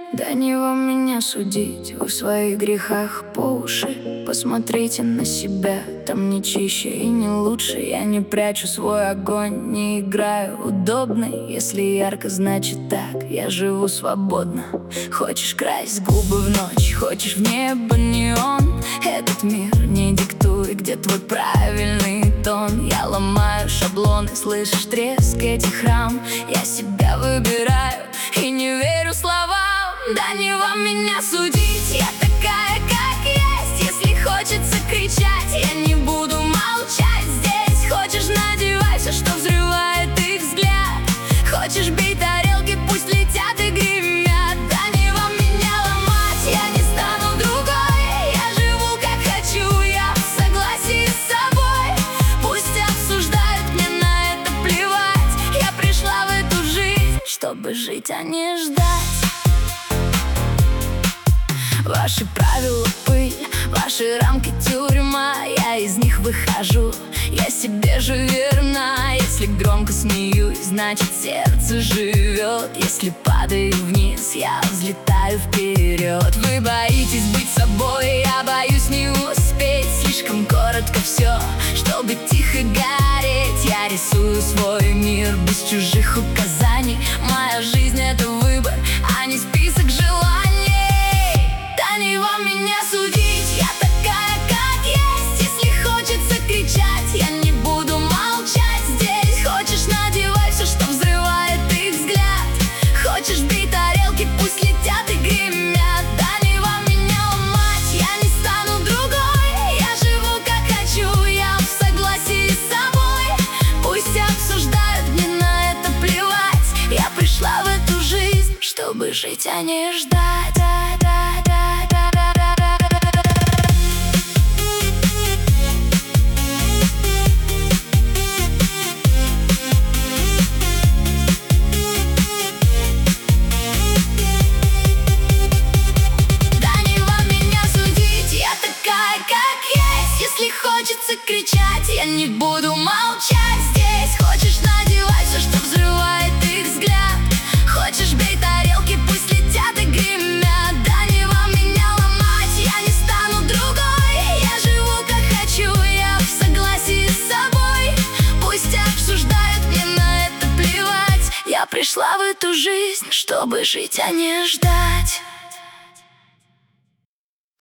Да не вам меня судить, вы в своих грехах по уши. Посмотрите на себя, там не чище и не лучше. Я не прячу свой огонь, не играю удобно. Если ярко, значит так, я живу свободно. Хочешь красить губы в ночь, хочешь в небо неон. Этот мир не диктует, где твой правильный тон. Я ломаю шаблоны, слышишь треск этих рам. Я себя выбираю и не верю словам. Да не вам меня судить, я такая, как есть. Если хочется кричать, я не буду молчать здесь. Хочешь, надевай все, что взрывает их взгляд. Хочешь, бей тарелки, пусть летят и гремят. Да не вам меня ломать, я не стану другой. Я живу, как хочу, я в согласии с собой. Пусть обсуждают, мне на это плевать. Я пришла в эту жизнь, чтобы жить, а не ждать. Ваши правила пыль, ваши рамки тюрьма. Я из них выхожу, я себе же верна. Если громко смеюсь, значит сердце живет. Если падаю вниз, я взлетаю вперед. Вы боитесь быть собой, я боюсь не успеть. Слишком коротко все, чтобы тихо гореть. Я рисую свой мир без чужих указаний. Моя жизнь — это выбор, а не список желаний. Не вам меня судить, я такая, как есть. Если хочется кричать, я не буду молчать здесь. Хочешь, надевай все, что взрывает их взгляд. Хочешь, бей тарелки, пусть летят и гремят. Да не вам меня ломать, я не стану другой. Я живу, как хочу, я в согласии с собой. Пусть обсуждают, мне на это плевать. Я пришла в эту жизнь, чтобы жить, а не ждать. Если хочется кричать, я не буду молчать здесь. Хочешь, надевай все, что взрывает их взгляд. Хочешь, бей тарелки, пусть летят и гремят. Да не вам меня ломать, я не стану другой. Я живу, как хочу, я в согласии с собой. Пусть обсуждают, мне на это плевать. Я пришла в эту жизнь, чтобы жить, а не ждать.